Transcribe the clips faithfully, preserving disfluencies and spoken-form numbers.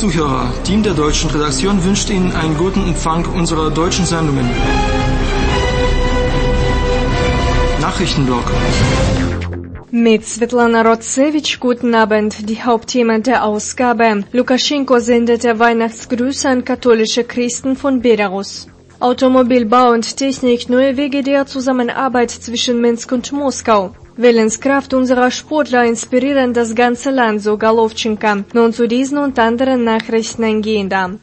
Zuhörer, Team der deutschen Redaktion wünscht Ihnen einen guten Empfang unserer deutschen Sendungen. Nachrichtenblock. Mit Svetlana Rotsevich, guten Abend. Die Hauptthemen der Ausgabe. Lukaschenko sendete Weihnachtsgrüße an katholische Christen von Belarus. Automobilbau und Technik, neue Wege der Zusammenarbeit zwischen Minsk und Moskau. Willenskraft unserer Sportler inspirieren das ganze Land, so Golovchenko. Nun zu diesen und anderen Nachrichten eingehender.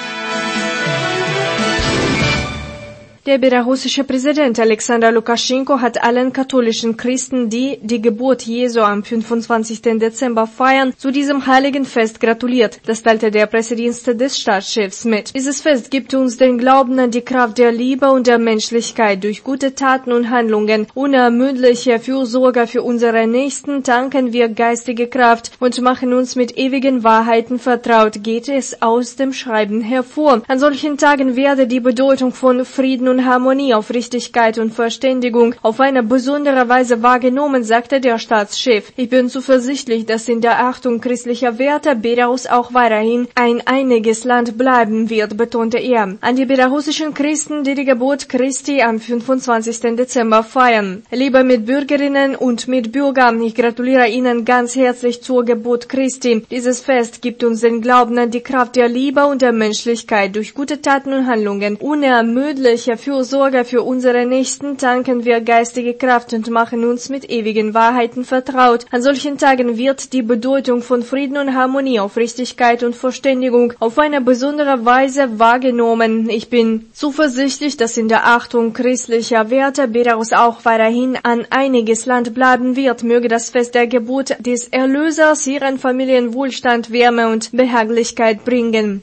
Der belarussische Präsident Alexander Lukaschenko hat allen katholischen Christen, die die Geburt Jesu am fünfundzwanzigsten Dezember feiern, zu diesem heiligen Fest gratuliert. Das teilte der Pressedienst des Staatschefs mit. Dieses Fest gibt uns den Glauben an die Kraft der Liebe und der Menschlichkeit. Durch gute Taten und Handlungen, unermüdliche Fürsorge für unsere Nächsten tanken wir geistige Kraft und machen uns mit ewigen Wahrheiten vertraut, geht es aus dem Schreiben hervor. An solchen Tagen werde die Bedeutung von Frieden und Harmonie, Aufrichtigkeit und Verständigung auf eine besondere Weise wahrgenommen, sagte der Staatschef. Ich bin zuversichtlich, dass in der Achtung christlicher Werte Belarus auch weiterhin ein einiges Land bleiben wird, betonte er. An die belarussischen Christen, die die Geburt Christi am fünfundzwanzigsten Dezember feiern. Liebe Mitbürgerinnen und Mitbürger, ich gratuliere Ihnen ganz herzlich zur Geburt Christi. Dieses Fest gibt uns den Glauben an die Kraft der Liebe und der Menschlichkeit. Durch gute Taten und Handlungen, unermüdliche Fürsorge für unsere Nächsten tanken wir geistige Kraft und machen uns mit ewigen Wahrheiten vertraut. An solchen Tagen wird die Bedeutung von Frieden und Harmonie, Aufrichtigkeit und Verständigung auf eine besondere Weise wahrgenommen. Ich bin zuversichtlich, dass in der Achtung christlicher Werte Belarus auch weiterhin an einiges Land bleiben wird. Möge das Fest der Geburt des Erlösers ihren Familien Wohlstand, Wärme und Behaglichkeit bringen.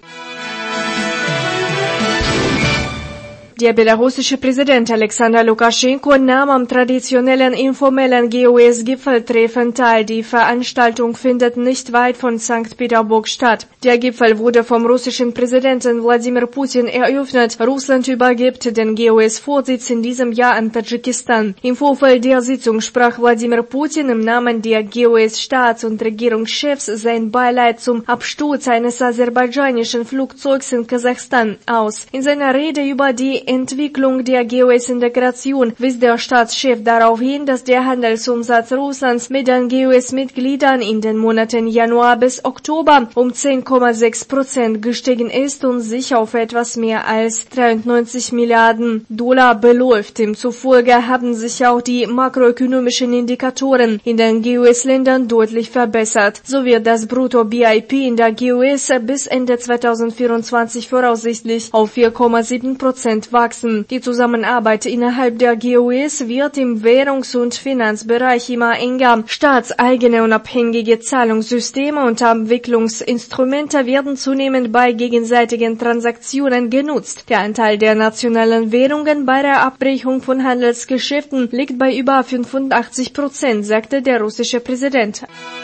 Der belarussische Präsident Alexander Lukaschenko nahm am traditionellen informellen G O S-Gipfeltreffen teil. Die Veranstaltung findet nicht weit von Sankt Peterburg statt. Der Gipfel wurde vom russischen Präsidenten Wladimir Putin eröffnet. Russland übergibt den G O S-Vorsitz in diesem Jahr an Tadschikistan. Im Vorfeld der Sitzung sprach Wladimir Putin im Namen der G O S-Staats- und Regierungschefs sein Beileid zum Absturz eines aserbaidschanischen Flugzeugs in Kasachstan aus. In seiner Rede über die Entwicklung der G O S-Integration wies der Staatschef darauf hin, dass der Handelsumsatz Russlands mit den G O S-Mitgliedern in den Monaten Januar bis Oktober um zehn Komma sechs Prozent gestiegen ist und sich auf etwas mehr als dreiundneunzig Milliarden Dollar beläuft. Demzufolge haben sich auch die makroökonomischen Indikatoren in den G O S-Ländern deutlich verbessert. So wird das Brutto-B I P in der G O S bis Ende zweitausendvierundzwanzig voraussichtlich auf vier Komma sieben Prozent wachsen. Die Zusammenarbeit innerhalb der G O S wird im Währungs- und Finanzbereich immer enger. Staatseigene unabhängige Zahlungssysteme und Abwicklungsinstrumente werden zunehmend bei gegenseitigen Transaktionen genutzt. Der Anteil der nationalen Währungen bei der Abbrechung von Handelsgeschäften liegt bei über fünfundachtzig Prozent, sagte der russische Präsident.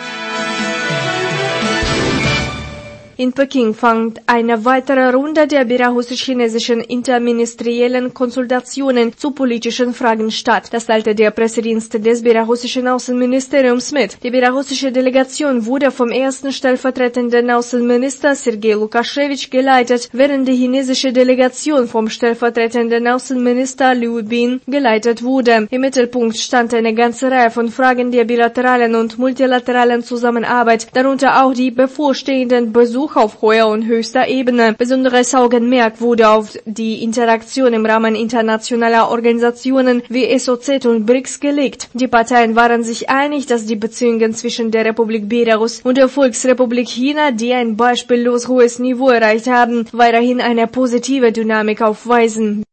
In Peking fand eine weitere Runde der belarussisch-chinesischen interministeriellen Konsultationen zu politischen Fragen statt. Das teilte der Pressedienst des belarussischen Außenministeriums mit. Die belarussische Delegation wurde vom ersten stellvertretenden Außenminister Sergei Lukaschewitsch geleitet, während die chinesische Delegation vom stellvertretenden Außenminister Liu Bin geleitet wurde. Im Mittelpunkt stand eine ganze Reihe von Fragen der bilateralen und multilateralen Zusammenarbeit, darunter auch die bevorstehenden Besuche auf hoher und höchster Ebene. Besonderes Augenmerk wurde auf die Interaktion im Rahmen internationaler Organisationen wie S O Z und B R I C S gelegt. Die Parteien waren sich einig, dass die Beziehungen zwischen der Republik Belarus und der Volksrepublik China, die ein beispiellos hohes Niveau erreicht haben, weiterhin eine positive Dynamik aufweisen.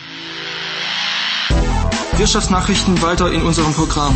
Wirtschaftsnachrichten weiter in unserem Programm.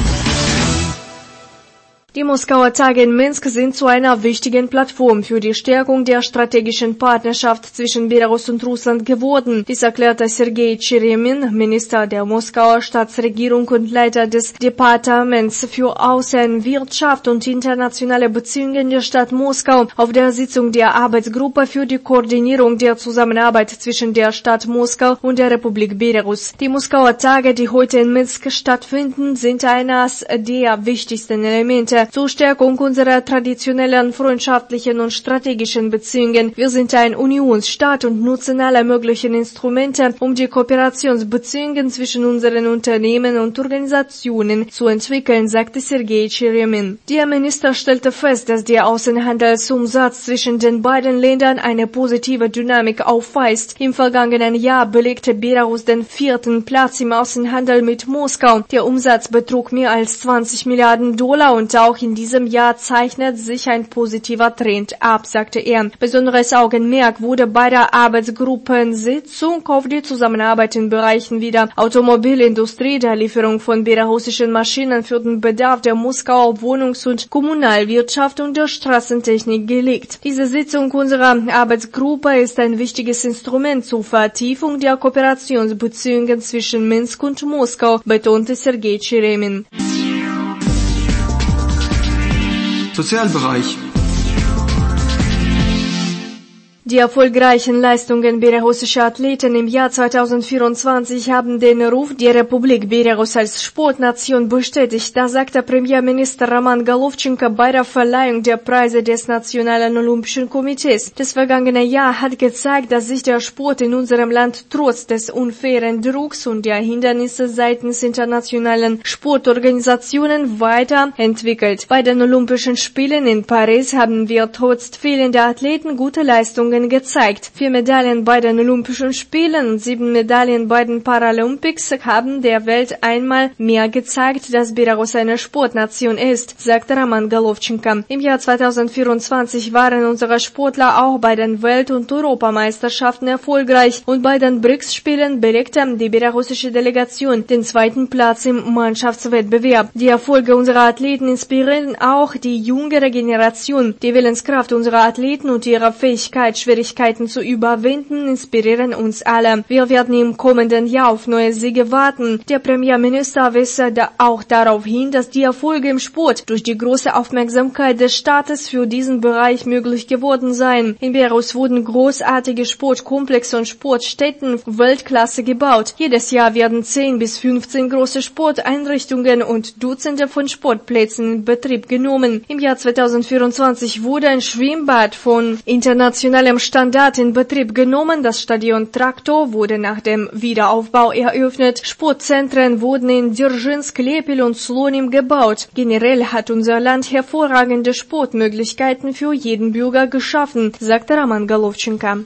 Die Moskauer Tage in Minsk sind zu einer wichtigen Plattform für die Stärkung der strategischen Partnerschaft zwischen Belarus und Russland geworden. Dies erklärte Sergei Tscheremin, Minister der Moskauer Staatsregierung und Leiter des Departements für Außenwirtschaft und internationale Beziehungen der Stadt Moskau, auf der Sitzung der Arbeitsgruppe für die Koordinierung der Zusammenarbeit zwischen der Stadt Moskau und der Republik Belarus. Die Moskauer Tage, die heute in Minsk stattfinden, sind eines der wichtigsten Elemente Ziele zur Stärkung unserer traditionellen, freundschaftlichen und strategischen Beziehungen. Wir sind ein Unionsstaat und nutzen alle möglichen Instrumente, um die Kooperationsbeziehungen zwischen unseren Unternehmen und Organisationen zu entwickeln, sagte Sergei Tscheremin. Der Minister stellte fest, dass der Außenhandelsumsatz zwischen den beiden Ländern eine positive Dynamik aufweist. Im vergangenen Jahr belegte Belarus den vierten Platz im Außenhandel mit Moskau. Der Umsatz betrug mehr als zwanzig Milliarden Dollar und auch in diesem Jahr zeichnet sich ein positiver Trend ab, sagte er. Besonderes Augenmerk wurde bei der Arbeitsgruppensitzung auf die Zusammenarbeit in Bereichen wie der Automobilindustrie, der Lieferung von belarussischen Maschinen für den Bedarf der Moskauer Wohnungs- und Kommunalwirtschaft und der Straßentechnik gelegt. Diese Sitzung unserer Arbeitsgruppe ist ein wichtiges Instrument zur Vertiefung der Kooperationsbeziehungen zwischen Minsk und Moskau, betonte Sergei Tscheremin. Sozialbereich. Die erfolgreichen Leistungen belarussischer Athleten im Jahr zweitausendvierundzwanzig haben den Ruf der Republik Belarus als Sportnation bestätigt. Das sagte Premierminister Roman Golovchenko bei der Verleihung der Preise des Nationalen Olympischen Komitees. Das vergangene Jahr hat gezeigt, dass sich der Sport in unserem Land trotz des unfairen Drucks und der Hindernisse seitens internationalen Sportorganisationen weiterentwickelt. Bei den Olympischen Spielen in Paris haben wir trotz fehlender Athleten gute Leistungen gezeigt. Vier Medaillen bei den Olympischen Spielen und sieben Medaillen bei den Paralympics haben der Welt einmal mehr gezeigt, dass Belarus eine Sportnation ist, sagte Roman Golovchenko. Im Jahr zweitausendvierundzwanzig waren unsere Sportler auch bei den Welt- und Europameisterschaften erfolgreich und bei den B R I C S-Spielen belegte die belarussische Delegation den zweiten Platz im Mannschaftswettbewerb. Die Erfolge unserer Athleten inspirieren auch die jüngere Generation. Die Willenskraft unserer Athleten und ihre Fähigkeit, Schwierigkeiten zu überwinden, inspirieren uns alle. Wir werden im kommenden Jahr auf neue Siege warten. Der Premierminister wies auch darauf hin, dass die Erfolge im Sport durch die große Aufmerksamkeit des Staates für diesen Bereich möglich geworden seien. In Belarus wurden großartige Sportkomplexe und Sportstätten Weltklasse gebaut. Jedes Jahr werden zehn bis fünfzehn große Sporteinrichtungen und Dutzende von Sportplätzen in Betrieb genommen. Im Jahr zweitausendvierundzwanzig wurde ein Schwimmbad von internationalem Standard in Betrieb genommen. Das Stadion Traktor wurde nach dem Wiederaufbau eröffnet. Sportzentren wurden in Dzержinsk, Lepel und Slonim gebaut. Generell hat unser Land hervorragende Sportmöglichkeiten für jeden Bürger geschaffen, sagte Roman Golovchenko.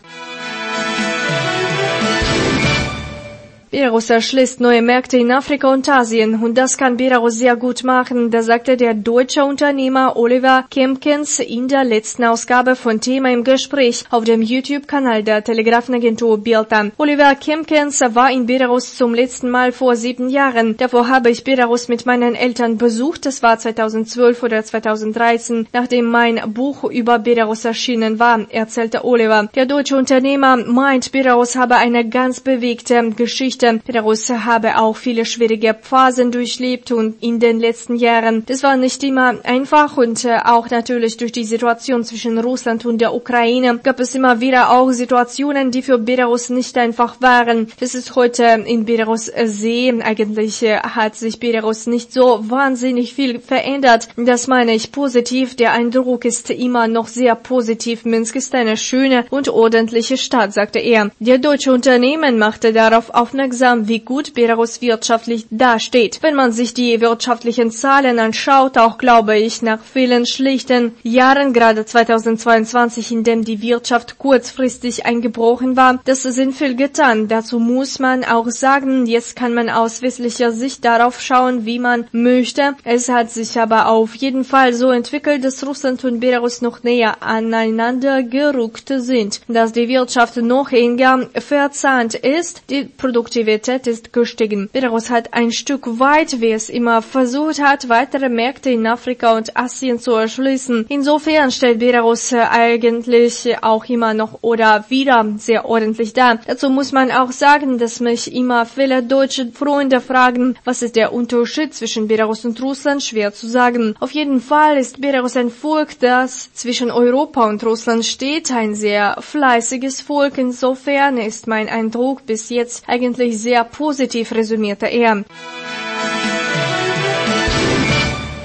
Belarus erschließt neue Märkte in Afrika und Asien und das kann Belarus sehr gut machen, das sagte der deutsche Unternehmer Oliver Kempkens in der letzten Ausgabe von Thema im Gespräch auf dem YouTube-Kanal der Telegrafenagentur Bilta. Oliver Kempkens war in Belarus zum letzten Mal vor sieben Jahren. Davor habe ich Belarus mit meinen Eltern besucht, das war zweitausendzwölf oder zweitausenddreizehn, nachdem mein Buch über Belarus erschienen war, erzählte Oliver. Der deutsche Unternehmer meint, Belarus habe eine ganz bewegte Geschichte. Belarus habe auch viele schwierige Phasen durchlebt und in den letzten Jahren. Das war nicht immer einfach und äh, auch natürlich durch die Situation zwischen Russland und der Ukraine gab es immer wieder auch Situationen, die für Belarus nicht einfach waren. Das ist heute in Belarus äh, sehen. Eigentlich äh, hat sich Belarus nicht so wahnsinnig viel verändert. Das meine ich positiv. Der Eindruck ist immer noch sehr positiv. Minsk ist eine schöne und ordentliche Stadt, sagte er. Der deutsche Unternehmen machte darauf aufmerksam, wie gut Belarus wirtschaftlich dasteht. Wenn man sich die wirtschaftlichen Zahlen anschaut, auch glaube ich, nach vielen schlichten Jahren, gerade zweitausendzweiundzwanzig, in dem die Wirtschaft kurzfristig eingebrochen war, das sind viel getan. Dazu muss man auch sagen, jetzt kann man aus westlicher Sicht darauf schauen, wie man möchte. Es hat sich aber auf jeden Fall so entwickelt, dass Russland und Belarus noch näher aneinander gerückt sind, dass die Wirtschaft noch enger verzahnt ist, die Produktivität ist gestiegen. Belarus hat ein Stück weit, wie es immer versucht hat, weitere Märkte in Afrika und Asien zu erschließen. Insofern stellt Belarus eigentlich auch immer noch oder wieder sehr ordentlich dar. Dazu muss man auch sagen, dass mich immer viele deutsche Freunde fragen, was ist der Unterschied zwischen Belarus und Russland? Schwer zu sagen. Auf jeden Fall ist Belarus ein Volk, das zwischen Europa und Russland steht, ein sehr fleißiges Volk. Insofern ist mein Eindruck bis jetzt eigentlich sehr positiv, resümierte er.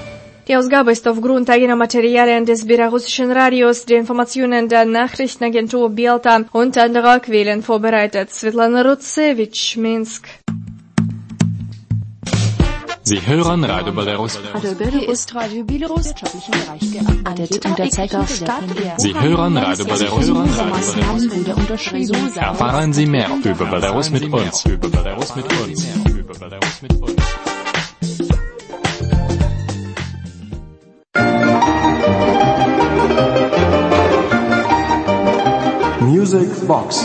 Die Ausgabe ist aufgrund eigener Materialien des belarussischen Radios, der Informationen der Nachrichtenagentur Bielta und anderer Quellen vorbereitet. Svetlana Rutsevich, Minsk. Sie hören Radio Belarus. Radio Belarus. Hier ist Radio Belarus. Bereich gearbeitet und der Zeiger Stadt. Sie hören Radio Belarus. Erfahren Sie mehr über Belarus mit uns. Über Belarus mit uns. Über Belarus mit uns. Music Box.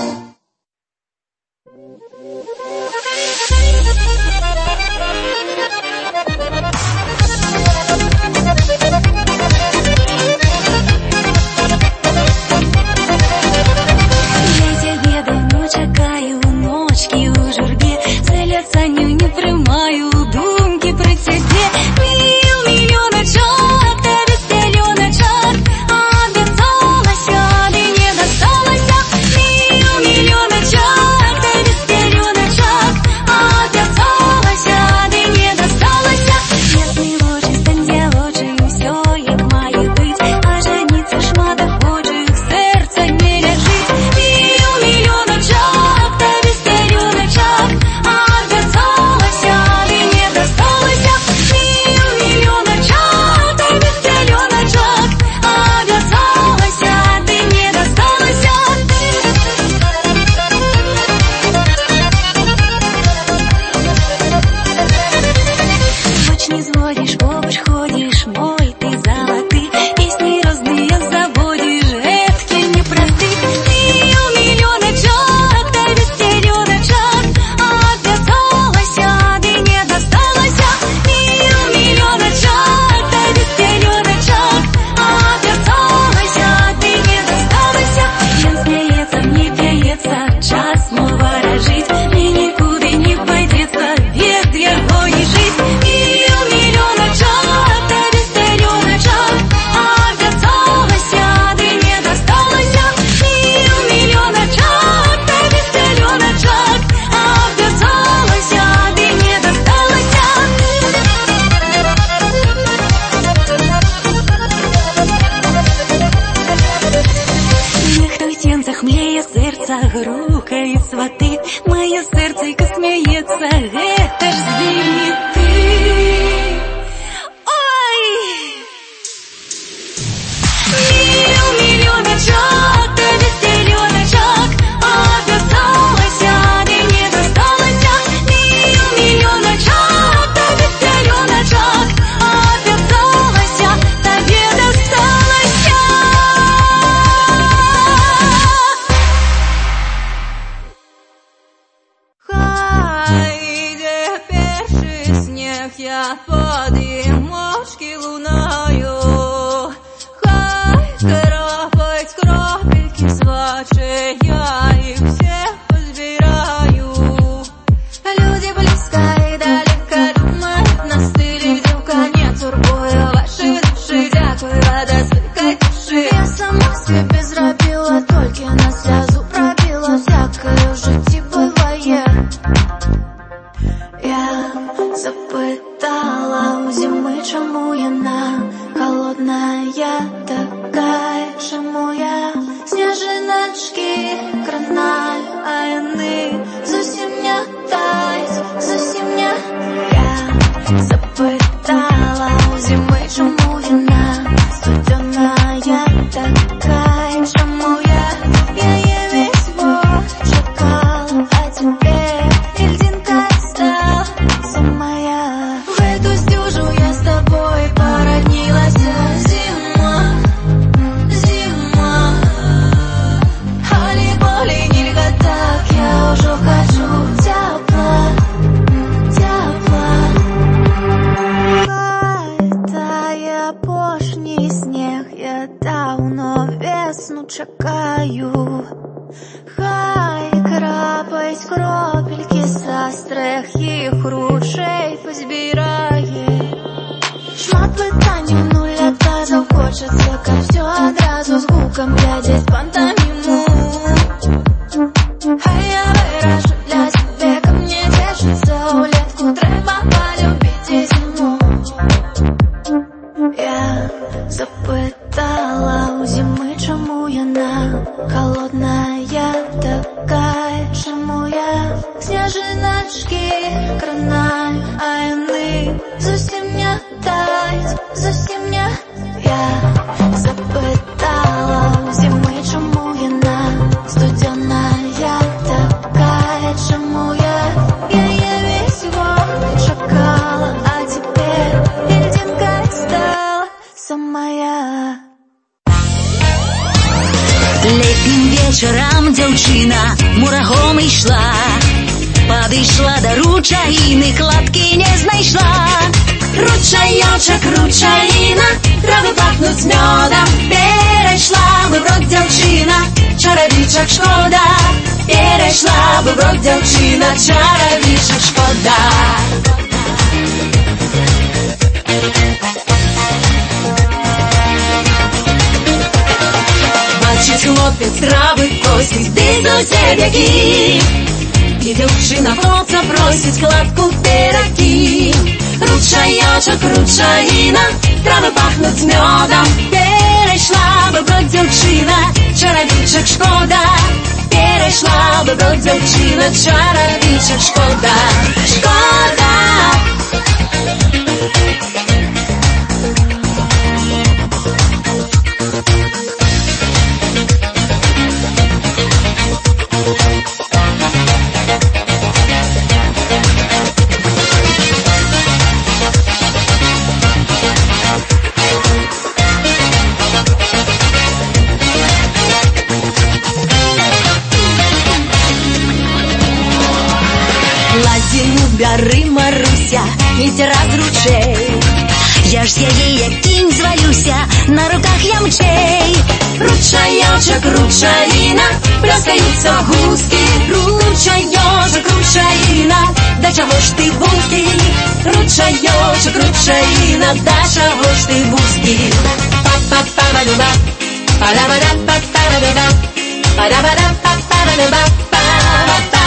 Грукають свати, моє серденько сміється, это ж звільні ти. Ой! Мільйон, мільйоночок, тобі стільйоночок, обіцялася, ти не досталася. Мільйон, мільйоночок, тобі стільйоночок, обіцялася, тобі досталася. Я под ямочки лунаю, хай крапать крапельки свачи, я их всех позбираю. Люди близко и далеко думают на стиле, где в конец урбую ваши души, дякую, вода свыкай души. Я сама себе зробила, только на слезу пробила, всякое в житті бывает. Я запитала у зими, чому яна холодная такая, чому я сніжиночки кранаю, а яни зовсім не тають, зовсім не. Я запитала у зими, чому яна студеная такая, чому я, я її весь год чекала, а теперь льдинка стала самая. В эту стюжу я с тобой породнилась. Зима, зима, холи-боли, нельзя так, я уже хочу тепла, тепла. Хай тає пошній сніг, я давно весну чекаю. Хай крапають кропельки з острих їх ручей позбирає. Шмат питань в нуль отказов, хочеться, как все одразу з гуком глядять пантомиму. А я виражу для себе, ко мне держится улетку, треба полюбить и зиму. така, чому я сніжиночки кранаю, а вони зовсім не тають, зовсім не. Я запитала у зими, чому вона студена, я така, чому я, я, я весь год чекала, а теперь льдинкой стала сама я. Літнім вечором дівчина мурагом йшла, підійшла до ручаїни, кладки не знайшла. Ручайочок, ручаїна, трави пахнуть медом, перейшла би брод дівчина, чарівничок шкода, перейшла би брод дівчина, чарівничок шкода. Бачить хлопець трави косить, ти до зеб'яки, і дівчина хлопця просить кладку пироги. Ручайочок, ручаїна, трави пахнуть медом, перейшла би брод дівчина, чарівничок шкода, перейшла би брод дівчина, чарівничок шкода, шкода. Бяры, Маруся, ветер от ручей. Я ж ей, як кінь звалюся, на руках я мчей. Ручайочок, ручаїна, плескаються гуски. Ручайочок, ручаїна, да чого ж ти вузький? Ручайочок, ручаїна, да чого ж ти вузький? Па-па-па-ба-ду-ба, па-да-ба-да-па-па-ба-ду-ба, па-да-ба-да-па-па-ба-ду-ба, па-ба-па-па-ба.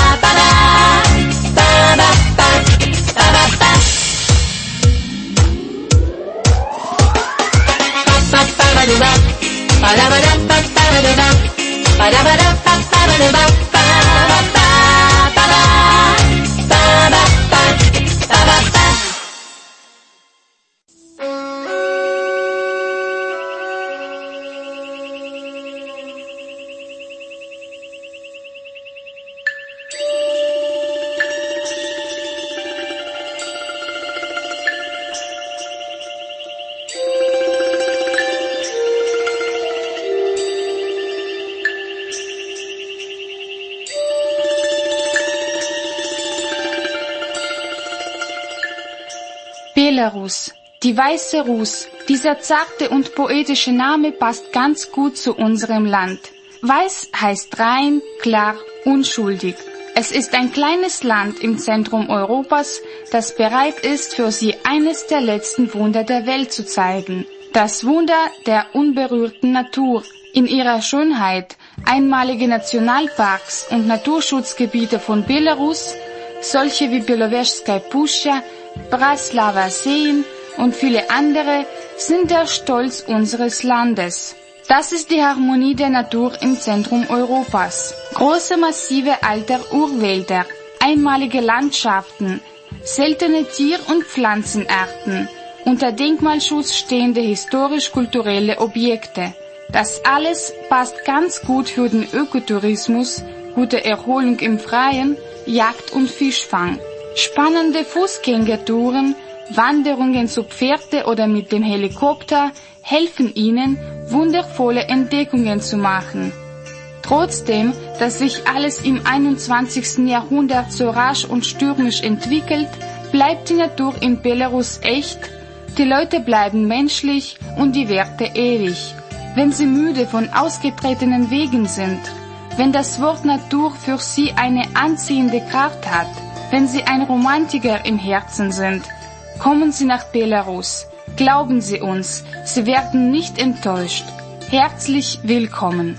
Belarus, die weiße Ruß. Dieser zarte und poetische Name passt ganz gut zu unserem Land. Weiß heißt rein, klar, unschuldig. Es ist ein kleines Land im Zentrum Europas, das bereit ist, für Sie eines der letzten Wunder der Welt zu zeigen. Das Wunder der unberührten Natur. In ihrer Schönheit, einmalige Nationalparks und Naturschutzgebiete von Belarus, solche wie Belowezhskaya Puscha, Braslava Seen und viele andere, sind der Stolz unseres Landes. Das ist die Harmonie der Natur im Zentrum Europas. Große massive alter Urwälder, einmalige Landschaften, seltene Tier- und Pflanzenarten, unter Denkmalschutz stehende historisch-kulturelle Objekte. Das alles passt ganz gut für den Ökotourismus, gute Erholung im Freien, Jagd und Fischfang. Spannende Fußgängertouren, Wanderungen zu Pferde oder mit dem Helikopter helfen Ihnen, wundervolle Entdeckungen zu machen. Trotzdem, dass sich alles im einundzwanzigsten Jahrhundert so rasch und stürmisch entwickelt, bleibt die Natur in Belarus echt, die Leute bleiben menschlich und die Werte ewig. Wenn Sie müde von ausgetretenen Wegen sind, wenn das Wort Natur für Sie eine anziehende Kraft hat, wenn Sie ein Romantiker im Herzen sind, kommen Sie nach Belarus. Glauben Sie uns, Sie werden nicht enttäuscht. Herzlich willkommen.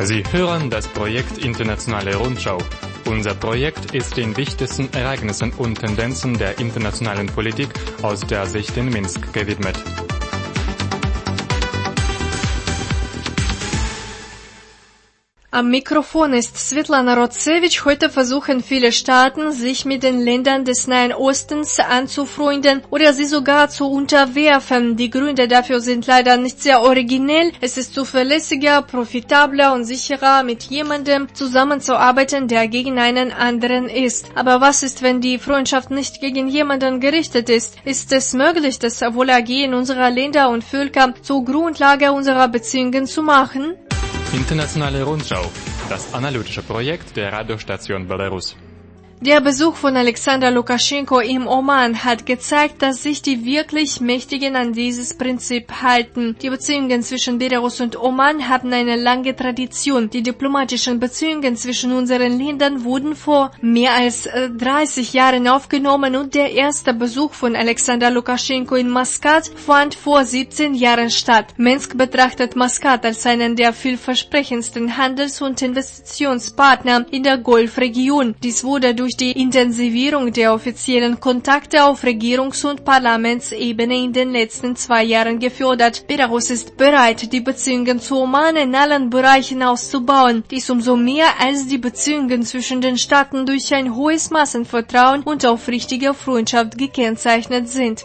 Sie hören das Projekt Internationale Rundschau. Unser Projekt ist den wichtigsten Ereignissen und Tendenzen der internationalen Politik aus der Sicht in Minsk gewidmet. Am Mikrofon ist Svetlana Rotsevich. Heute versuchen viele Staaten, sich mit den Ländern des Nahen Ostens anzufreunden oder sie sogar zu unterwerfen. Die Gründe dafür sind leider nicht sehr originell. Es ist zuverlässiger, profitabler und sicherer, mit jemandem zusammenzuarbeiten, der gegen einen anderen ist. Aber was ist, wenn die Freundschaft nicht gegen jemanden gerichtet ist? Ist es möglich, das Wohlergehen unserer Länder und Völker zur Grundlage unserer Beziehungen zu machen? Internationale Rundschau, das analytische Projekt der Radiostation Belarus. Der Besuch von Alexander Lukaschenko im Oman hat gezeigt, dass sich die wirklich Mächtigen an dieses Prinzip halten. Die Beziehungen zwischen Belarus und Oman haben eine lange Tradition. Die diplomatischen Beziehungen zwischen unseren Ländern wurden vor mehr als äh, dreißig Jahren aufgenommen und der erste Besuch von Alexander Lukaschenko in Maskat fand vor siebzehn Jahren statt. Minsk betrachtet Maskat als einen der vielversprechendsten Handels- und Investitionspartner in der Golfregion. Dies wurde durch Durch die Intensivierung der offiziellen Kontakte auf Regierungs- und Parlamentsebene in den letzten zwei Jahren gefördert. Belarus ist bereit, die Beziehungen zu Oman in allen Bereichen auszubauen. Dies umso mehr, als die Beziehungen zwischen den Staaten durch ein hohes Maß an Vertrauen und aufrichtiger Freundschaft gekennzeichnet sind.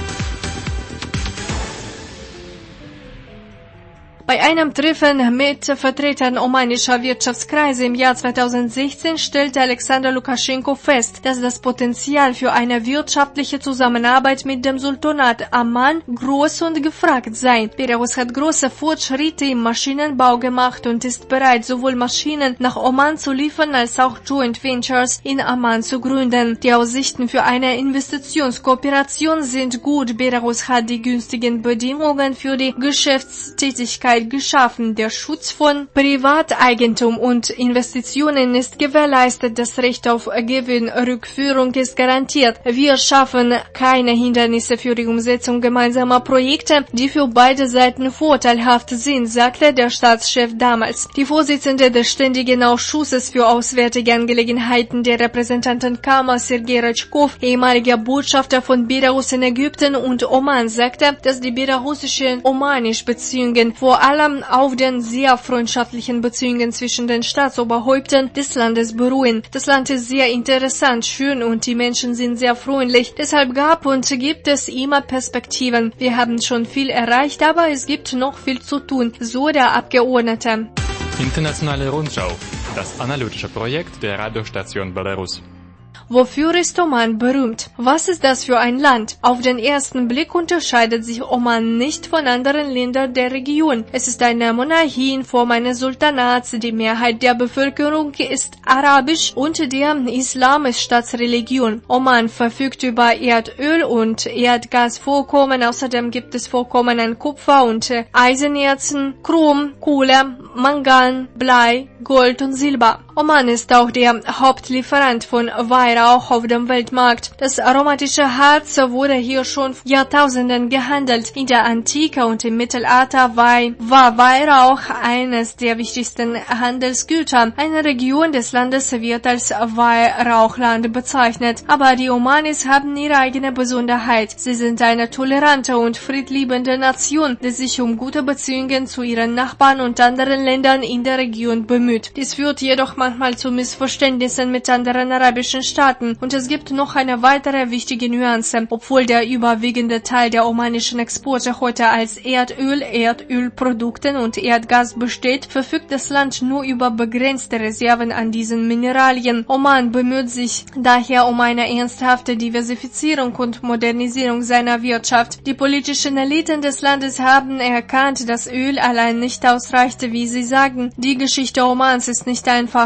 Bei einem Treffen mit Vertretern omanischer Wirtschaftskreise im Jahr zweitausendsechzehn stellte Alexander Lukaschenko fest, dass das Potenzial für eine wirtschaftliche Zusammenarbeit mit dem Sultanat Amman groß und gefragt sei. Belarus hat große Fortschritte im Maschinenbau gemacht und ist bereit, sowohl Maschinen nach Oman zu liefern, als auch Joint Ventures in Amman zu gründen. Die Aussichten für eine Investitionskooperation sind gut. Belarus hat die günstigen Bedingungen für die Geschäftstätigkeit geschaffen. Der Schutz von Privateigentum und Investitionen ist gewährleistet. Das Recht auf Gewinnrückführung ist garantiert. Wir schaffen keine Hindernisse für die Umsetzung gemeinsamer Projekte, die für beide Seiten vorteilhaft sind, sagte der Staatschef damals. Die Vorsitzende des Ständigen Ausschusses für Auswärtige Angelegenheiten der Repräsentantenkammer, Sergei Rachkov, ehemaliger Botschafter von Belarus in Ägypten und Oman, sagte, dass die belarussischen omanischen Beziehungen vor allem auf den sehr freundschaftlichen Beziehungen zwischen den Staatsoberhäuptern des Landes beruhen. Das Land ist sehr interessant, schön und die Menschen sind sehr freundlich. Deshalb gab und gibt es immer Perspektiven. Wir haben schon viel erreicht, aber es gibt noch viel zu tun, so der Abgeordnete. Internationale Rundschau, das analytische Projekt der Radiostation Belarus. Wofür ist Oman berühmt? Was ist das für ein Land? Auf den ersten Blick unterscheidet sich Oman nicht von anderen Ländern der Region. Es ist eine Monarchie in Form eines Sultanats. Die Mehrheit der Bevölkerung ist arabisch und der Islam ist Staatsreligion. Oman verfügt über Erdöl und Erdgasvorkommen. Außerdem gibt es Vorkommen an Kupfer und Eisenerzen, Chrom, Kohle, Mangan, Blei, Gold und Silber. Oman ist auch der Hauptlieferant von Weihrauch auf dem Weltmarkt. Das aromatische Harz wurde hier schon vor Jahrtausenden gehandelt. In der Antike und im Mittelalter war Weihrauch eines der wichtigsten Handelsgüter. Eine Region des Landes wird als Weihrauchland bezeichnet. Aber die Omanis haben ihre eigene Besonderheit. Sie sind eine tolerante und friedliebende Nation, die sich um gute Beziehungen zu ihren Nachbarn und anderen Ländern in der Region bemüht. Dies führt jedoch manchmal zu Missverständnissen mit anderen arabischen Staaten. Und es gibt noch eine weitere wichtige Nuance. Obwohl der überwiegende Teil der omanischen Exporte heute als Erdöl, Erdölprodukten und Erdgas besteht, verfügt das Land nur über begrenzte Reserven an diesen Mineralien. Oman bemüht sich daher um eine ernsthafte Diversifizierung und Modernisierung seiner Wirtschaft. Die politischen Eliten des Landes haben erkannt, dass Öl allein nicht ausreicht, wie sie sagen. Die Geschichte Omans ist nicht einfach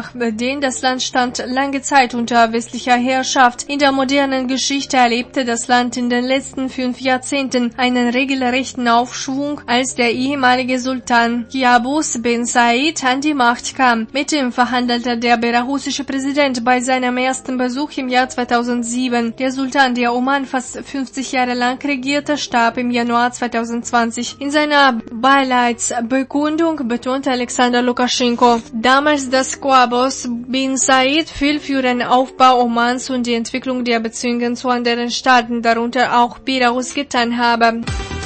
denn das Land stand lange Zeit unter westlicher Herrschaft. In der modernen Geschichte erlebte das Land in den letzten fünf Jahrzehnten einen regelrechten Aufschwung, als der ehemalige Sultan Qaboos bin Said an die Macht kam. Mit ihm verhandelte der belarussische Präsident bei seinem ersten Besuch im Jahr zweitausendsieben. Der Sultan, der Oman fast fünfzig Jahre lang regierte, starb im Januar zweitausendzwanzig. In seiner Beileidsbekundung betonte Alexander Lukaschenko damals, dass Qaboos bin Said viel für den Aufbau Omans und die Entwicklung der Beziehungen zu anderen Staaten, darunter auch Belarus, getan habe.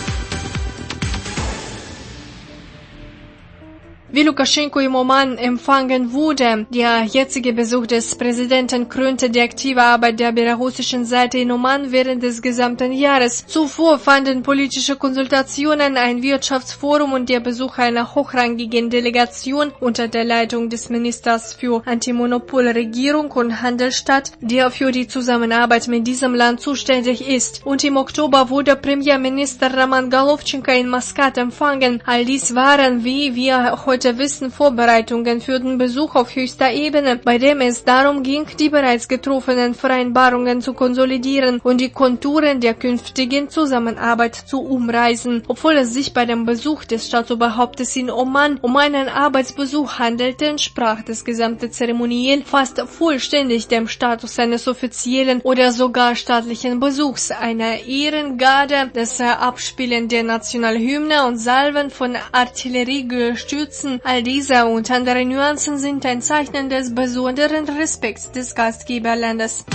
Wie Lukaschenko im Oman empfangen wurde. Der jetzige Besuch des Präsidenten krönte die aktive Arbeit der belarussischen Seite in Oman während des gesamten Jahres. Zuvor fanden politische Konsultationen, ein Wirtschaftsforum und der Besuch einer hochrangigen Delegation unter der Leitung des Ministers für Antimonopolregierung und Handel statt, der für die Zusammenarbeit mit diesem Land zuständig ist. Und im Oktober wurde Premierminister Roman Golovchenko in Maskat empfangen. All dies waren, wie wir heute wissen, Vorbereitungen für den Besuch auf höchster Ebene, bei dem es darum ging, die bereits getroffenen Vereinbarungen zu konsolidieren und die Konturen der künftigen Zusammenarbeit zu umreißen. Obwohl es sich bei dem Besuch des Staatsoberhauptes in Oman um einen Arbeitsbesuch handelte, entsprach das gesamte Zeremoniell fast vollständig dem Status eines offiziellen oder sogar staatlichen Besuchs, einer Ehrengarde, das Abspielen der Nationalhymne und Salven von Artilleriegestützen. All diese und andere Nuancen sind ein Zeichen des besonderen Respekts des Gastgeberlandes.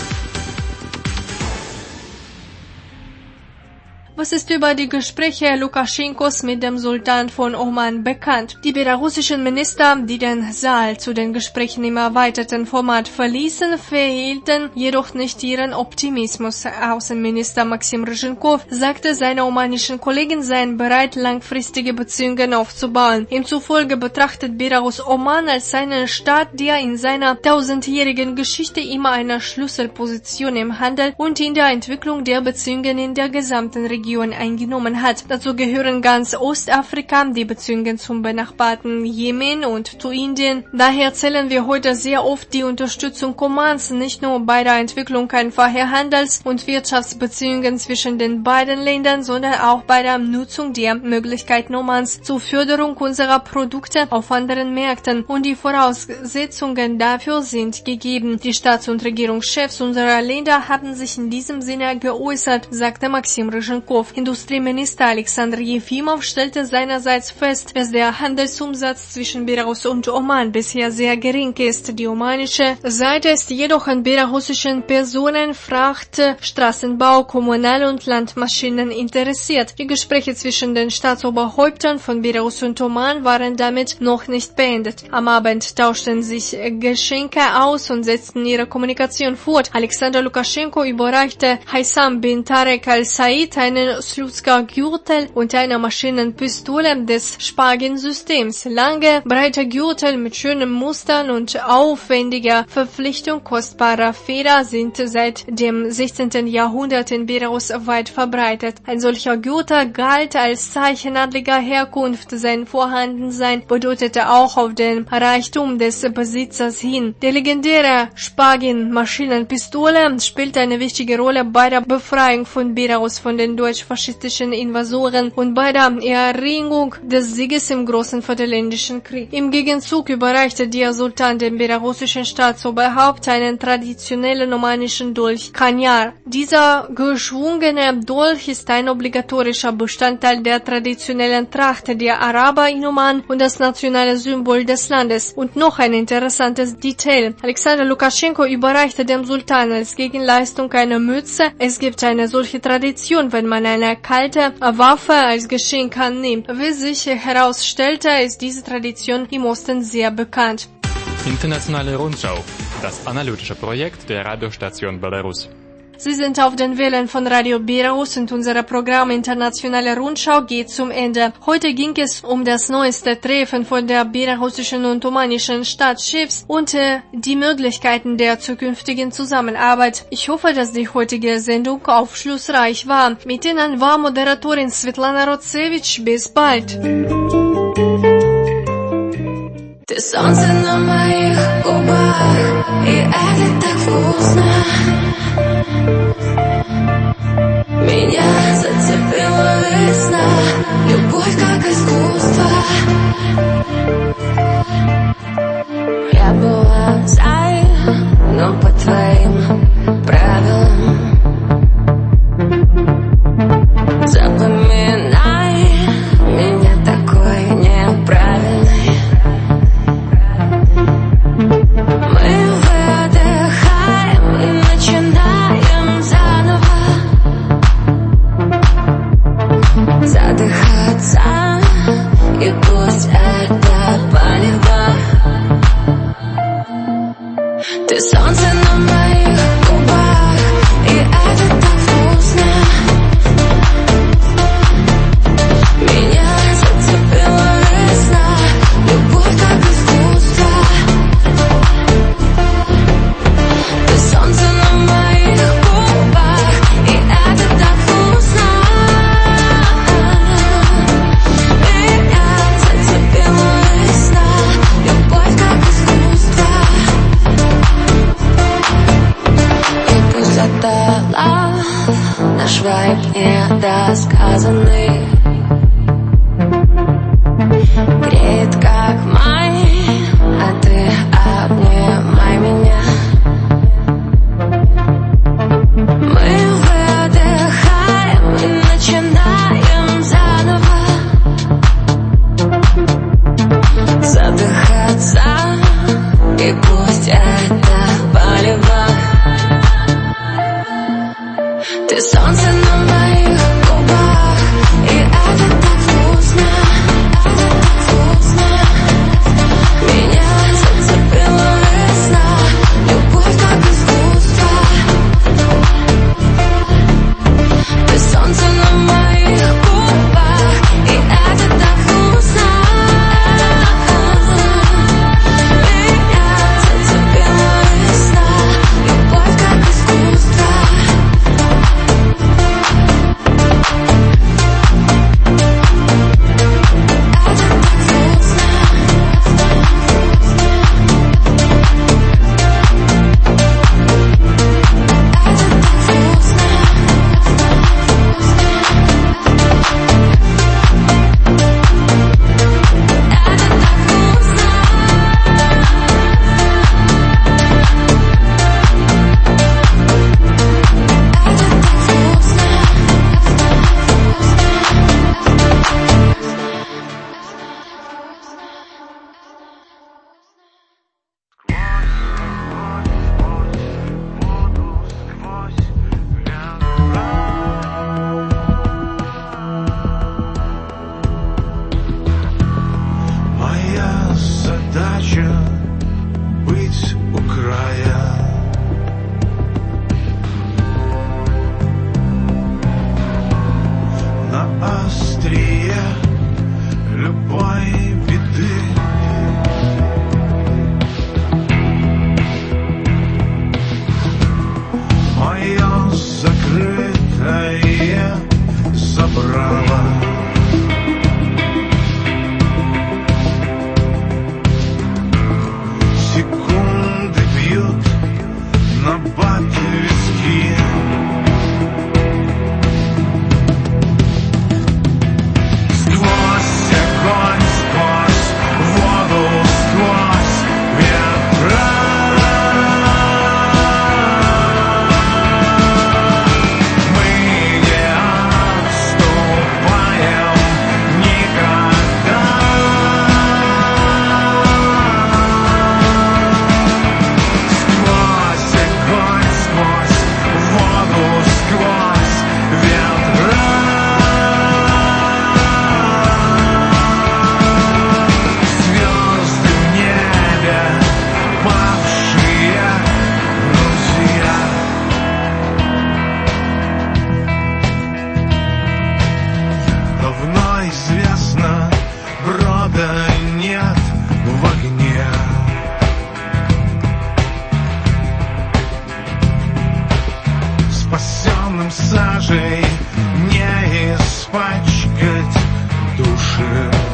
Was ist über die Gespräche Lukaschenkos mit dem Sultan von Oman bekannt? Die belarussischen Minister, die den Saal zu den Gesprächen im erweiterten Format verließen, verhielten jedoch nicht ihren Optimismus. Außenminister Maxim Ryzhenkov sagte, seine omanischen Kollegen seien bereit, langfristige Beziehungen aufzubauen. Ihm zufolge betrachtet Belarus Oman als einen Staat, der in seiner tausendjährigen Geschichte immer eine Schlüsselposition im Handel und in der Entwicklung der Beziehungen in der gesamten Region eingenommen hat. Dazu gehören ganz Ostafrika, die Beziehungen zum benachbarten Jemen und zu Indien. Daher zählen wir heute sehr oft die Unterstützung Omans nicht nur bei der Entwicklung einfacher Handels- und Wirtschaftsbeziehungen zwischen den beiden Ländern, sondern auch bei der Nutzung der Möglichkeiten Omans zur Förderung unserer Produkte auf anderen Märkten. Und die Voraussetzungen dafür sind gegeben. Die Staats- und Regierungschefs unserer Länder haben sich in diesem Sinne geäußert, sagte Maxim Ryzhenkov. Industrieminister Alexander Jefimov stellte seinerseits fest, dass der Handelsumsatz zwischen Belarus und Oman bisher sehr gering ist. Die omanische Seite ist jedoch an belarussischen Personen, Fracht, Straßenbau, Kommunal- und Landmaschinen interessiert. Die Gespräche zwischen den Staatsoberhäuptern von Belarus und Oman waren damit noch nicht beendet. Am Abend tauschten sich Geschenke aus und setzten ihre Kommunikation fort. Alexander Lukaschenko überreichte Haysam bin Tarek al-Said einen Slutsker Gürtel und eine Maschinenpistole des Spargensystems. Lange, breite Gürtel mit schönen Mustern und aufwendiger Verpflichtung kostbarer Feder sind seit dem sechzehnten Jahrhundert in Belarus weit verbreitet. Ein solcher Gürtel galt als Zeichen adliger Herkunft. Sein Vorhandensein bedeutete auch auf den Reichtum des Besitzers hin. Die legendäre Spargen-Maschinenpistole spielt eine wichtige Rolle bei der Befreiung von Belarus von den deutsch-faschistischen Invasoren und bei der Erringung des Sieges im Großen Vaterländischen Krieg. Im Gegenzug überreichte der Sultan dem belarussischen Staatsoberhaupt einen traditionellen omanischen Dolch, Kanyar. Dieser geschwungene Dolch ist ein obligatorischer Bestandteil der traditionellen Tracht der Araber in Oman und das nationale Symbol des Landes. Und noch ein interessantes Detail. Alexander Lukaschenko überreichte dem Sultan als Gegenleistung eine Mütze. Es gibt eine solche Tradition, wenn man eine kalte Waffe als Geschenk annimmt. Wie sich herausstellte, ist diese Tradition im Osten sehr bekannt. Internationale Rundschau, das analytische Projekt der Radiostation Belarus. Sie sind auf den Wellen von Radio Belarus und unser Programm Internationale Rundschau geht zum Ende. Heute ging es um das neueste Treffen von der belarussischen und omanischen Staatschefs und äh, die Möglichkeiten der zukünftigen Zusammenarbeit. Ich hoffe, dass die heutige Sendung aufschlussreich war. Mit Ihnen war Moderatorin Svetlana Rotsevich. Bis bald. Ты солнце на моих Ты солнце на моих губах, и это так вкусно. Меня зацепила весна, любовь как искусство. Ты солнце на моих губах, и это так вкусно. Меня зацепила весна, любовь как искусство. И пусть это love, наш вайб недосказанный, греет как май, а ты обнимай меня. Мы выдыхаем и начинаем заново задыхаться, и пусть это палево. Ты солнце на моих губах, и это так вкусно, это так вкусно. Меня зацепила весна, любовь как искусство. Ты солнце на моих губах, и это так вкусно. Меня зацепила весна, любовь как искусство. Моя задача быть у края. На острие любой беды. Мое закрытое забрало. Секунды бьют на бат виски. Сквозь огонь, сквозь воду, сквозь ветра. Мы не отступаем никогда. Сквозь огонь, сквозь воду, сквозь ветра. Звезды в небе, павшие друзья. Давно известно, брода нет в огне. Спасенным сажей не испачкать души.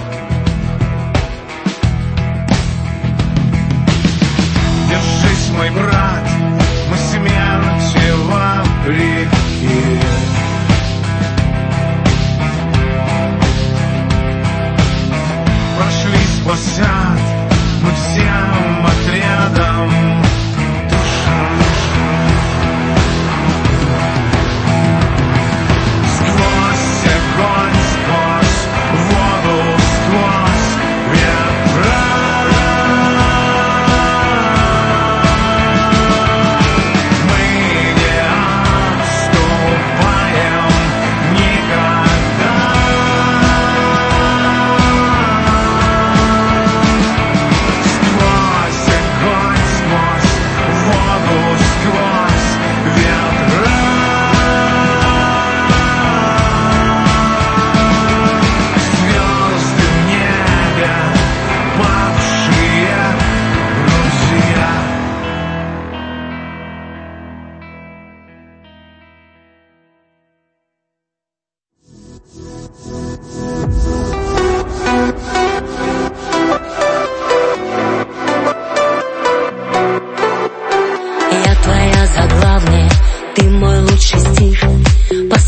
Держись, мой брат, мы смерти вопреки. Прошли сквозь ад, мы всем отрядом души.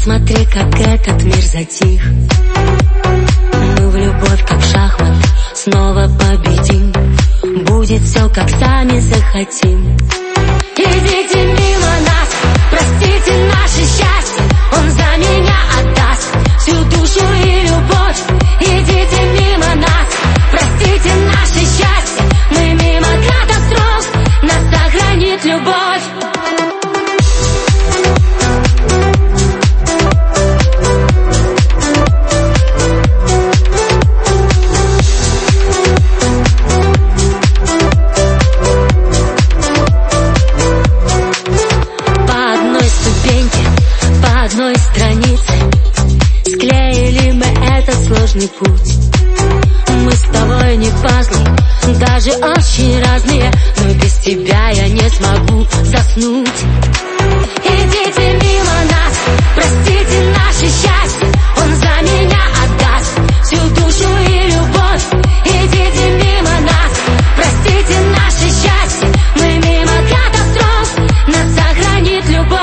Посмотри, как этот мир затих. Мы в любовь, как шахматы, снова победим. Будет все, как сами захотим. Идите мимо нас, простите наше счастье. Он за меня отдаст всю душу и любовь. Идите мимо нас, простите наше счастье. Мы мимо катастроф, нас сохранит любовь. Одной страницы склеили мы этот сложный путь. Мы с тобой не пазлы, даже очень разные, но без тебя я не смогу заснуть. Идите мимо нас, простите наше счастье. Он за меня отдаст всю душу и любовь. Идите мимо нас, простите наше счастье. Мы мимо катастроф, нас сохранит любовь.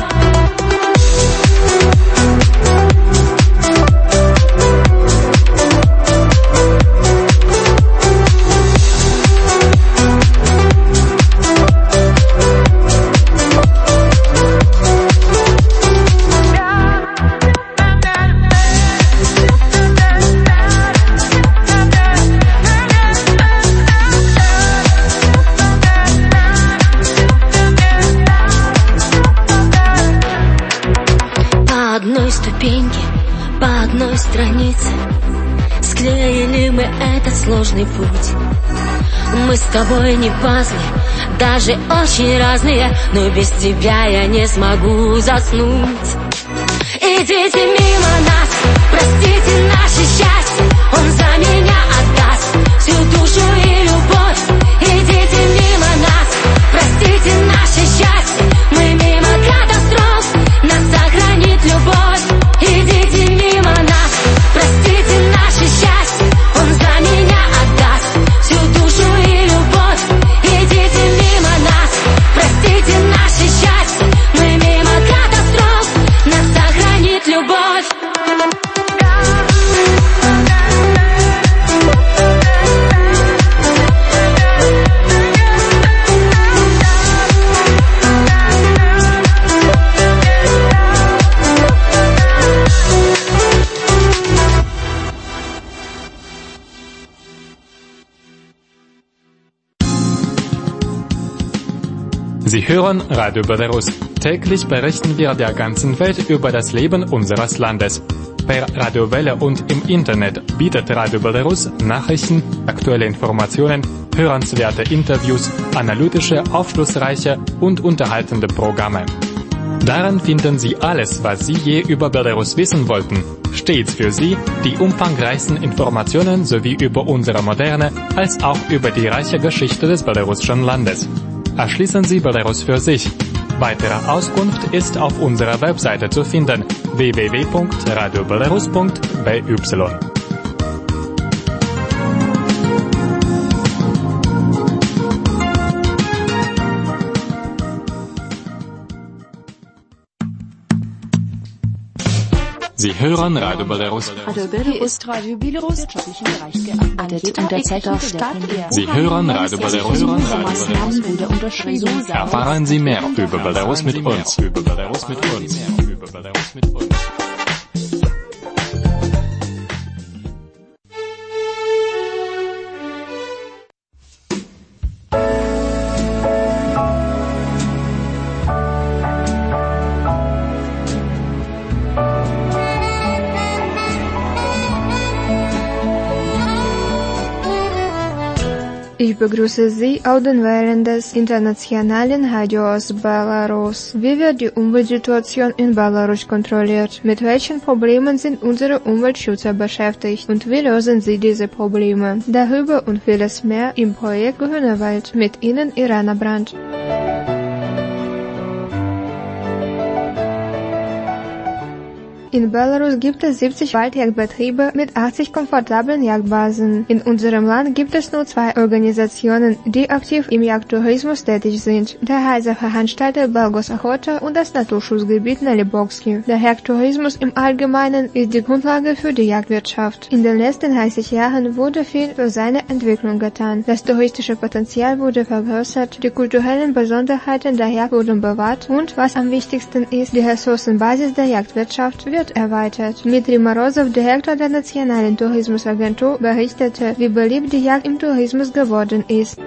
По одной странице склеили мы этот сложный путь. Мы с тобой не пазлы, даже очень разные, но без тебя я не смогу заснуть. Идите мимо нас, простите наше счастье. Он за меня отдаст всю душу и любовь. Идите мимо нас, простите наше счастье. Мы мимо катастроф, нас сохранит любовь. Идите мимо нас, простите наше счастье. Он за меня отдаст всю душу и любовь. Идите мимо нас, простите наше счастье. Мы мимо катастроф, нас сохранит любовь. Sie hören Radio Belarus. Täglich berichten wir der ganzen Welt über das Leben unseres Landes. Per Radiowelle und im Internet bietet Radio Belarus Nachrichten, aktuelle Informationen, hörenswerte Interviews, analytische, aufschlussreiche und unterhaltende Programme. Darin finden Sie alles, was Sie je über Belarus wissen wollten. Stets für Sie die umfangreichsten Informationen sowie über unsere moderne als auch über die reiche Geschichte des belarussischen Landes. Erschließen Sie Belarus für sich. Weitere Auskunft ist auf unserer Webseite zu finden w w w punkt radio belarus punkt b y. Sie hören Radio Belarus. Radio Belarus ist Radio Belarus wirtschaftlichen Bereich gearbeitet und derzeit auf Stadt. Sie hören Radio Belarus. Maßnahmen wurde unterschrieben. Erfahren Sie mehr über Belarus mit uns. Über Belarus mit uns. Über Belarus mit uns. Ich begrüße Sie auf den Wellen des internationalen Radios Belarus. Wie wird die Umweltsituation in Belarus kontrolliert? Mit welchen Problemen sind unsere Umweltschützer beschäftigt? Und wie lösen sie diese Probleme? Darüber und vieles mehr im Projekt Grüne Welt. Mit Ihnen Irena Brandt. In Belarus gibt es siebzig Waldjagdbetriebe mit achtzig komfortablen Jagdbasen. In unserem Land gibt es nur zwei Organisationen, die aktiv im Jagdtourismus tätig sind. Der Reiseveranstalter Belgos Ochota und das Naturschutzgebiet Nalibokski. Der Jagdtourismus im Allgemeinen ist die Grundlage für die Jagdwirtschaft. In den letzten dreißig Jahren wurde viel für seine Entwicklung getan. Das touristische Potenzial wurde vergrößert, die kulturellen Besonderheiten der Jagd wurden bewahrt und, was am wichtigsten ist, die Ressourcenbasis der Jagdwirtschaft wird erweitert. Dmitri Morozov, Direktor der Nationalen Tourismusagentur, berichtete, wie beliebt die Jagd im Tourismus geworden ist.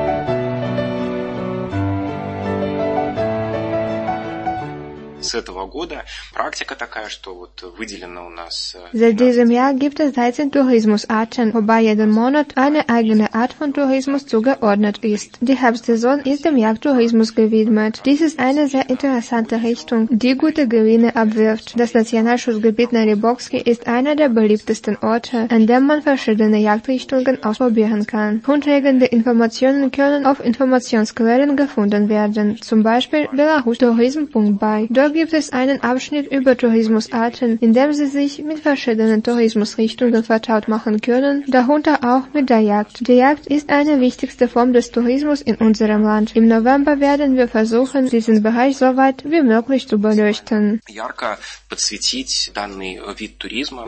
Seit diesem Jahr gibt es dreizehn Tourismusarten, wobei jeden Monat eine eigene Art von Tourismus zugeordnet ist. Die Herbstsaison ist dem Jagdtourismus gewidmet. Dies ist eine sehr interessante Richtung, die gute Gewinne abwirft. Das Nationalschutzgebiet Nalibokski ist einer der beliebtesten Orte, an dem man verschiedene Jagdrichtungen ausprobieren kann. Grundlegende Informationen können auf Informationsquellen gefunden werden, zum Beispiel belarustourism punkt by. Dort gibt es einen Abschnitt über Tourismusarten, in dem Sie sich mit verschiedenen Tourismusrichtungen vertraut machen können, darunter auch mit der Jagd. Die Jagd ist eine wichtigste Form des Tourismus in unserem Land. Im November werden wir versuchen, diesen Bereich so weit wie möglich zu beleuchten. Ярко подсветить данный вид туризма.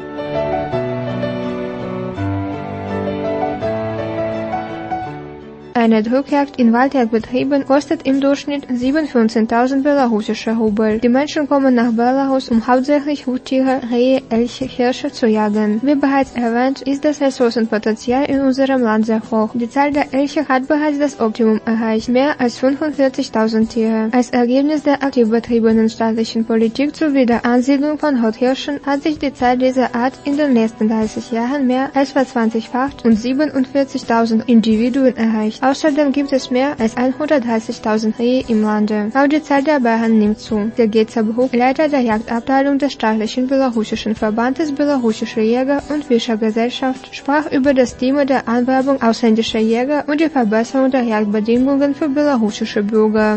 Eine Drückjagd in Waldjagdbetrieben kostet im Durchschnitt sieben bis fünfzehntausend belarussische Rubel. Die Menschen kommen nach Belarus, um hauptsächlich Huttiere, Rehe, Elche, Hirsche zu jagen. Wie bereits erwähnt, ist das Ressourcenpotenzial in unserem Land sehr hoch. Die Zahl der Elche hat bereits das Optimum erreicht, mehr als fünfundvierzigtausend Tiere. Als Ergebnis der aktiv betriebenen staatlichen Politik zur Wiederansiedlung von Rothhirschen hat sich die Zahl dieser Art in den letzten dreißig Jahren mehr als verzwanzigfacht und siebenundvierzigtausend Individuen erreicht. Außerdem gibt es mehr als hundertdreißigtausend Rehe im Lande. Auch die Zahl der Bären nimmt zu. Sergei Zabruch, Leiter der Jagdabteilung des staatlichen belarussischen Verbandes Belarussische Jäger- und Fischergesellschaft, sprach über das Thema der Anwerbung ausländischer Jäger und die Verbesserung der Jagdbedingungen für belarussische Bürger.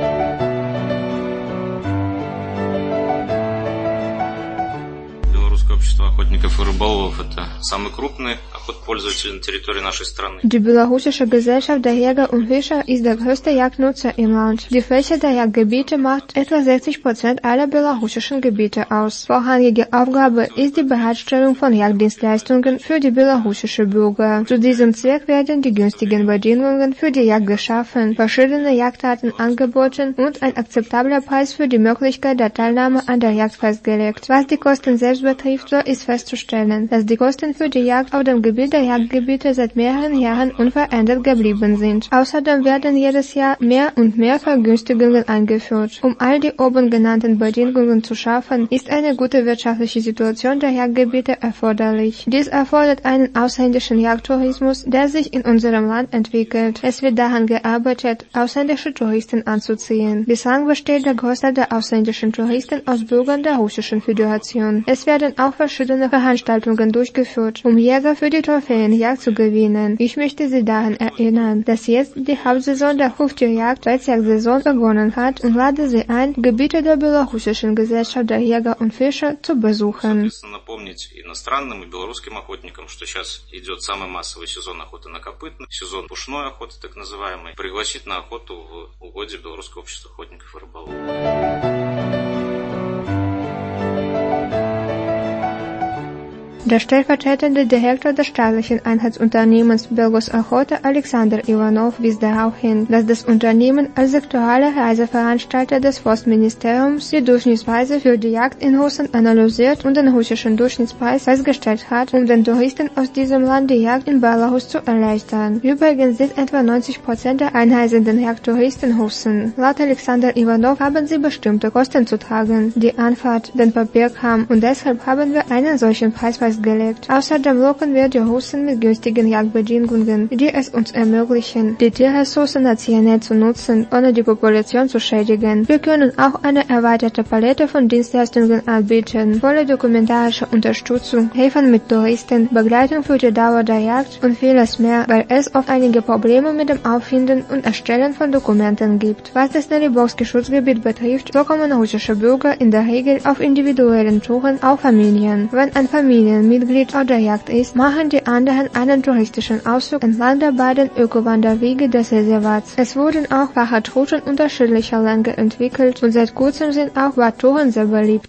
Охотников и рыболовов – это самый крупный охотпользователь на территории нашей страны. Die belarussische Gesellschaft der Jäger und Fischer ist der größte Jagdnutzer im Land. Die Fläche der Jagdgebiete macht etwa sechzig Prozent aller belarussischen Gebiete aus. Vorrangige Aufgabe ist die Bereitstellung von Jagddienstleistungen für die belarussische Bürger. Zu diesem Zweck werden die günstigen Bedingungen für die Jagd geschaffen, verschiedene Jagdarten angeboten und ein akzeptabler Preis für die Möglichkeit der Teilnahme an der Jagd festgelegt. Was die Kosten selbst betrifft, so ist festzustellen, dass die Kosten für die Jagd auf dem Gebiet der Jagdgebiete seit mehreren Jahren unverändert geblieben sind. Außerdem werden jedes Jahr mehr und mehr Vergünstigungen eingeführt. Um all die oben genannten Bedingungen zu schaffen, ist eine gute wirtschaftliche Situation der Jagdgebiete erforderlich. Dies erfordert einen ausländischen Jagdtourismus, der sich in unserem Land entwickelt. Es wird daran gearbeitet, ausländische Touristen anzuziehen. Bislang besteht der Großteil der ausländischen Touristen aus Bürgern der Russischen Föderation. Es werden auch verschiedene Veranstaltungen durchgeführt, um Jäger für die Trophäenjagd zu gewinnen. Ich möchte Sie daran erinnern, dass jetzt die Hauptsaison der Huftierjagd als Jagdsaison begonnen hat und lade Sie ein, Gebiete der belarussischen Gesellschaft der Jäger und Fischer zu besuchen. Напомнить иностранным и белорусским охотникам, что сейчас идет самый массовый сезон охоты на копытных, сезон пушной охоты, так называемый, пригласить на охоту в угоде Белорусского общества охотников и рыболовов. Der stellvertretende Direktor des staatlichen Einheitsunternehmens Belgos Ochota, Alexander Ivanov, wies darauf hin, dass das Unternehmen als sektoraler Reiseveranstalter des Forstministeriums die Durchschnittspreise für die Jagd in Russland analysiert und den russischen Durchschnittspreis festgestellt hat, um den Touristen aus diesem Land die Jagd in Belarus zu erleichtern. Übrigens sind etwa neunzig Prozent der einreisenden Jagdtouristen Russen. Laut Alexander Ivanov haben sie bestimmte Kosten zu tragen, die Anfahrt, den Papierkram, und deshalb haben wir einen solchen Preis festgestellt. festgelegt. Außerdem locken wir die Russen mit günstigen Jagdbedingungen, die es uns ermöglichen, die Tierressourcen rationell zu nutzen, ohne die Population zu schädigen. Wir können auch eine erweiterte Palette von Dienstleistungen anbieten, volle dokumentarische Unterstützung, Hilfen mit Touristen, Begleitung für die Dauer der Jagd und vieles mehr, weil es oft einige Probleme mit dem Auffinden und Erstellen von Dokumenten gibt. Was das Nalibowski-Schutzgebiet betrifft, so kommen russische Bürger in der Regel auf individuellen Touren, auch Familien. Wenn ein Familienmitglied auf der Jagd ist, machen die anderen einen touristischen Ausflug entlang der beiden Ökowanderwege des Reservats. Es wurden auch Fahrradrouten unterschiedlicher Länge entwickelt und seit kurzem sind auch Radtouren sehr beliebt.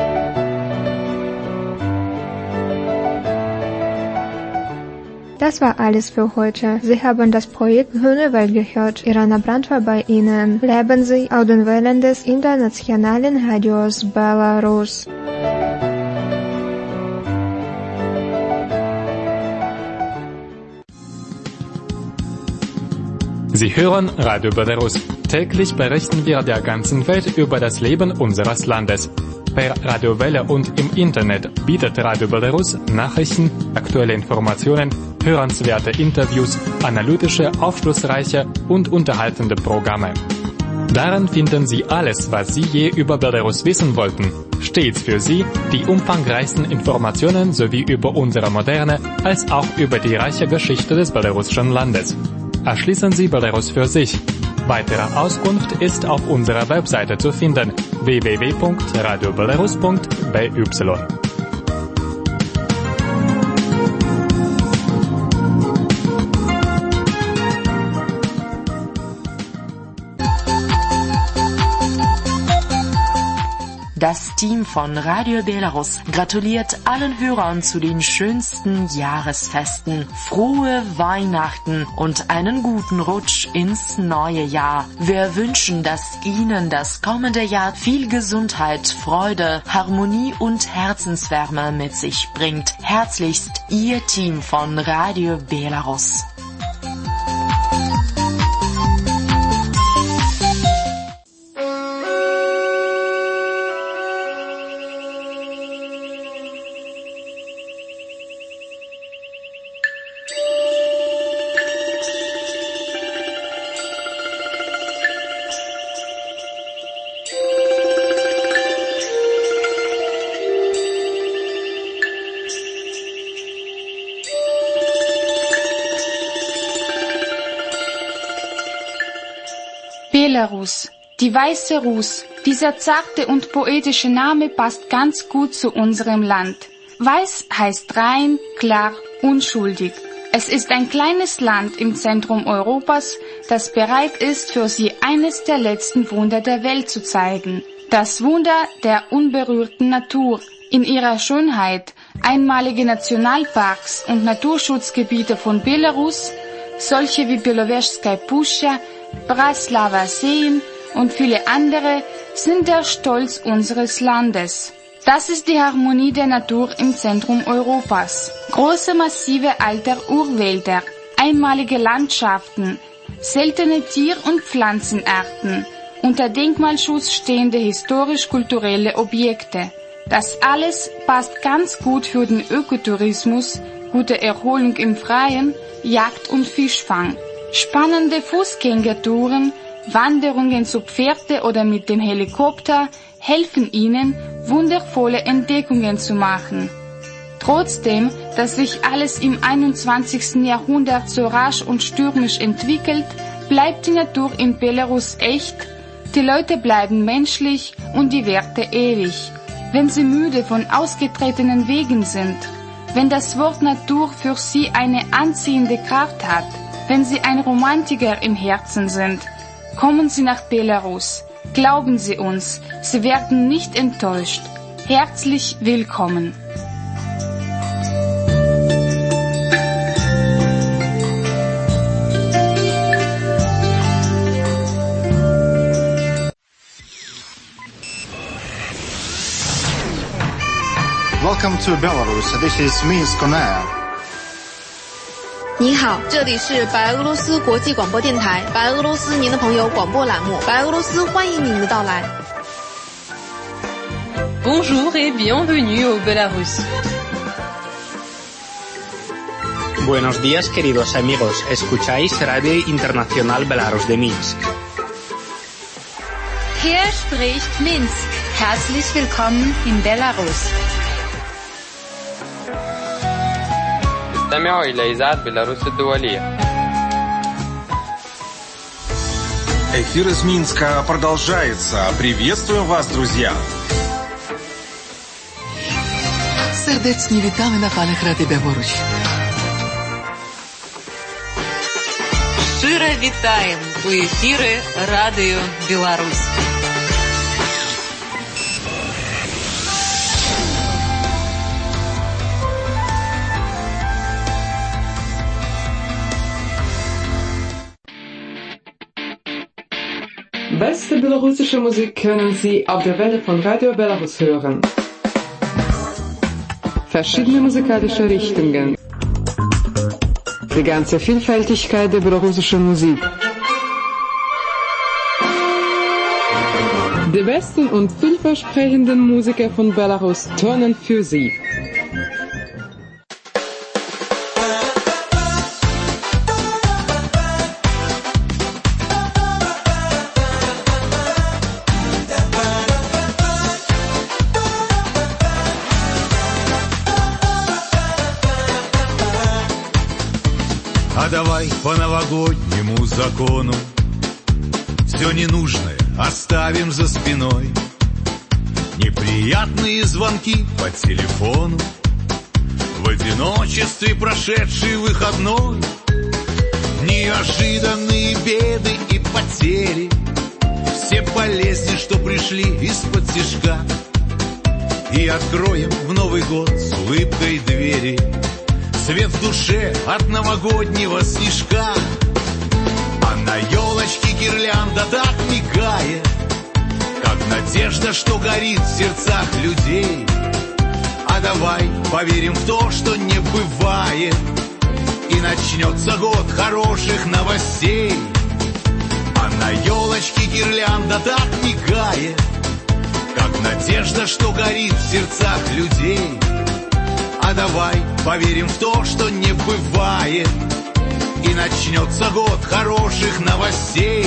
Das war alles für heute. Sie haben das Projekt Grüne Welt gehört. Irana Brandt war bei Ihnen. Bleiben Sie auf den Wellen des internationalen Radios Belarus. Sie hören Radio Belarus. Täglich berichten wir der ganzen Welt über das Leben unseres Landes. Per Radiowelle und im Internet bietet Radio Belarus Nachrichten, aktuelle Informationen, hörenswerte Interviews, analytische, aufschlussreiche und unterhaltende Programme. Darin finden Sie alles, was Sie je über Belarus wissen wollten. Stets für Sie die umfangreichsten Informationen sowie über unsere moderne als auch über die reiche Geschichte des belarussischen Landes. Erschließen Sie Belarus für sich. Weitere Auskunft ist auf unserer Webseite zu finden w w w punkt radio belarus punkt b y. Das Team von Radio Belarus gratuliert allen Hörern zu den schönsten Jahresfesten. Frohe Weihnachten und einen guten Rutsch ins neue Jahr. Wir wünschen, dass Ihnen das kommende Jahr viel Gesundheit, Freude, Harmonie und Herzenswärme mit sich bringt. Herzlichst Ihr Team von Radio Belarus. Belarus, die weiße Russ. Dieser zarte und poetische Name passt ganz gut zu unserem Land. Weiß heißt rein, klar, unschuldig. Es ist ein kleines Land im Zentrum Europas, das bereit ist, für Sie eines der letzten Wunder der Welt zu zeigen. Das Wunder der unberührten Natur. In ihrer Schönheit, einmalige Nationalparks und Naturschutzgebiete von Belarus, solche wie Beloveschskaya Puscha, Braslava Seen und viele andere, sind der Stolz unseres Landes. Das ist die Harmonie der Natur im Zentrum Europas. Große massive alter Urwälder, einmalige Landschaften, seltene Tier- und Pflanzenarten, unter Denkmalschutz stehende historisch-kulturelle Objekte. Das alles passt ganz gut für den Ökotourismus, gute Erholung im Freien, Jagd und Fischfang. Spannende Fußgängertouren, Wanderungen zu Pferde oder mit dem Helikopter helfen Ihnen, wundervolle Entdeckungen zu machen. Trotzdem, dass sich alles im einundzwanzigsten Jahrhundert so rasch und stürmisch entwickelt, bleibt die Natur in Belarus echt, die Leute bleiben menschlich und die Werte ewig. Wenn Sie müde von ausgetretenen Wegen sind, wenn das Wort Natur für Sie eine anziehende Kraft hat, wenn Sie ein Romantiker im Herzen sind, kommen Sie nach Belarus. Glauben Sie uns, Sie werden nicht enttäuscht. Herzlich willkommen. Welcome to Belarus. This is Minsk on Air. 你好，这里是白俄罗斯国际广播电台，白俄罗斯您的朋友广播栏目，白俄罗斯欢迎您的到来。 Bonjour et bienvenue au Belarus. Buenos días, queridos amigos. Escucháis Radio Internacional Belarus de Minsk. Hier spricht Minsk. Herzlich willkommen in Belarus. استمعوا إلى إذاعة بيلاروس الدولية. Эфир из Минска продолжается. Приветствуем вас, друзья. Serdecznie witamy na falach Rady Białoruś. Щиро вітаємо у ефірі Радіо Білорусь. Beste belarussische Musik können Sie auf der Welle von Radio Belarus hören. Verschiedene musikalische Richtungen. Die ganze Vielfältigkeit der belarussischen Musik. Die besten und vielversprechenden Musiker von Belarus turnen für Sie. А давай по новогоднему закону все ненужное оставим за спиной. Неприятные звонки по телефону, в одиночестве прошедший выходной, неожиданные беды и потери, все болезни, что пришли из-под тишка. И откроем в Новый год с улыбкой двери, свет в душе от новогоднего снежка. А на елочке гирлянда так мигает, как надежда, что горит в сердцах людей. А давай поверим в то, что не бывает, и начнется год хороших новостей. А на елочке гирлянда так мигает, как надежда, что горит в сердцах людей. А давай поверим в то, что не бывает, и начнется год хороших новостей.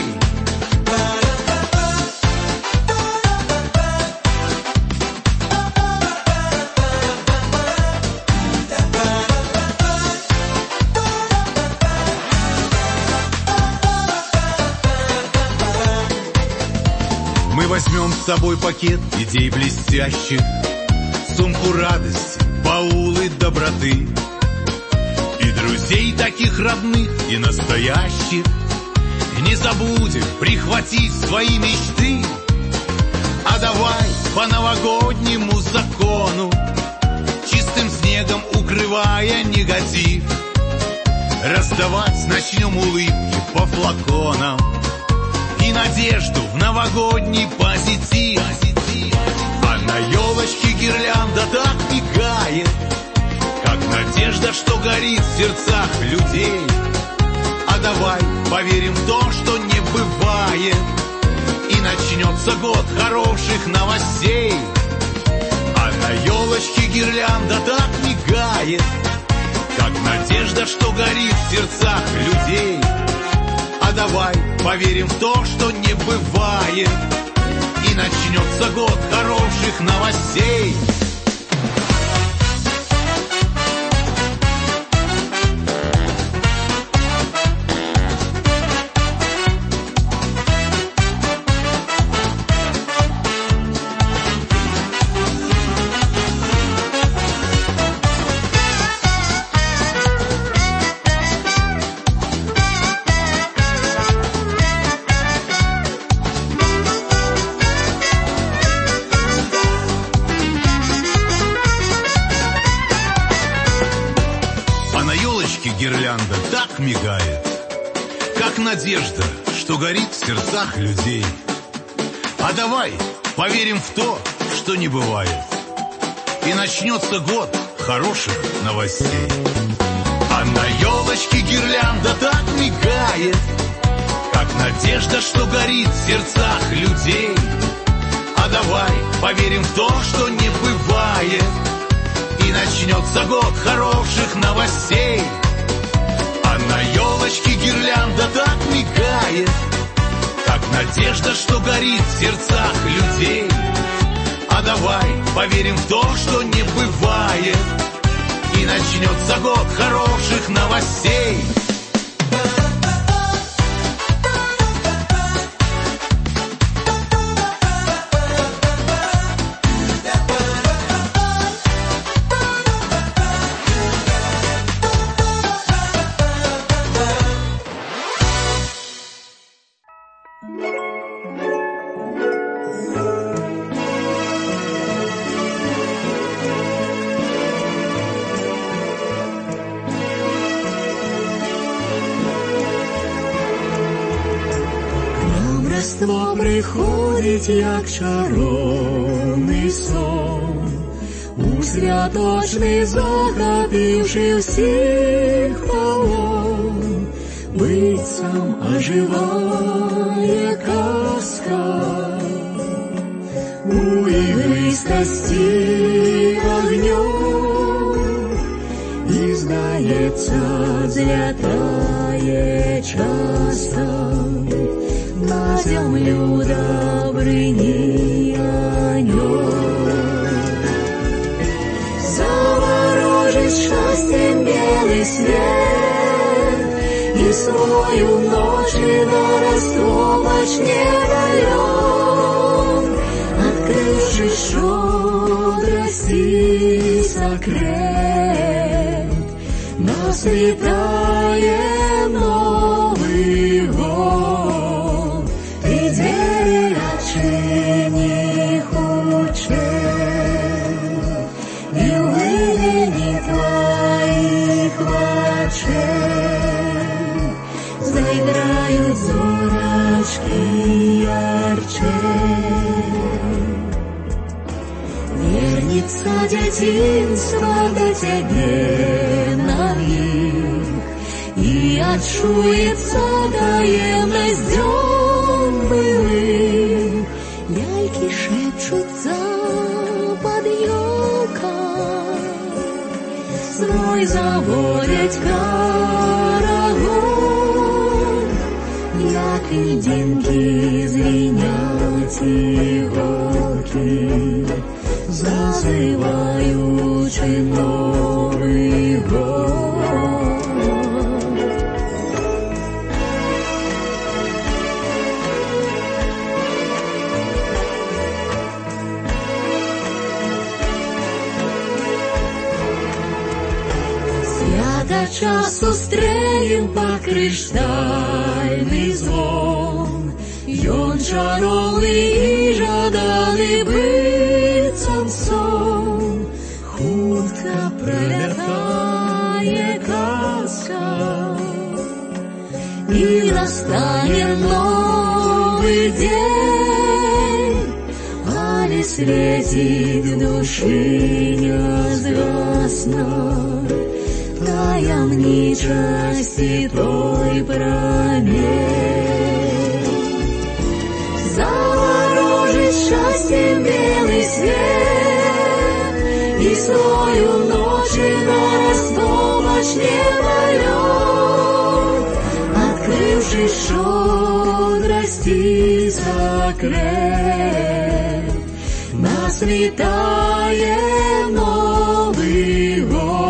Мы возьмем с собой пакет идей блестящих, сумку радости, баулы доброты, и друзей таких родных и настоящих не забудем прихватить свои мечты. А давай по новогоднему закону, чистым снегом укрывая негатив, раздавать начнем улыбки по флаконам и надежду в новогодний позитив. А на елочке гирлянда так мигает, как надежда, что горит в сердцах людей. А давай поверим в то, что не бывает, и начнется год хороших новостей. А на елочке гирлянда так мигает, как надежда, что горит в сердцах людей. А давай поверим в то, что не бывает, и начнется год хороших новостей. Гирлянда так мигает, как надежда, что горит в сердцах людей. А давай поверим в то, что не бывает, и начнется год хороших новостей. А на елочке гирлянда так мигает, как надежда, что горит в сердцах людей. А давай поверим в то, что не бывает, и начнется год хороших новостей. елочки гирлянда так мигает, как надежда, что горит в сердцах людей. А давай поверим в то, что не бывает, и начнется год хороших новостей. Різдво приходить, як чаровний сон, у святочний захопивши всіх полон. Бицям оживає казка, у ігристості огнем, і, здається, злятає часто на землю добрыни анёл. Заворожит счастьем белый свет, и свою ночь на расколочь не даёт, открывши шудрости секрет, нас витает Новый год. Отчини хочет, и глыбини твоих очей заиграют зорочки ярче. Вернется детинство до тебе навек, и отшуется таемность дён былых. Яйки шепчутся под елкой, свой заводять карагон, як льдинки звенят иголки, зазываючи Новый год. Свято часу стреем по криштальный звон, ён чаровный и жаданый быццам сон. Хутка пролетает казка, и настанет новый день, али светит в души не згаснет таямничости той промень. Заворожит счастьем белый свет, и свою ночь на расколочь не дает, открывши шудрости секрет, нас витает Новый год.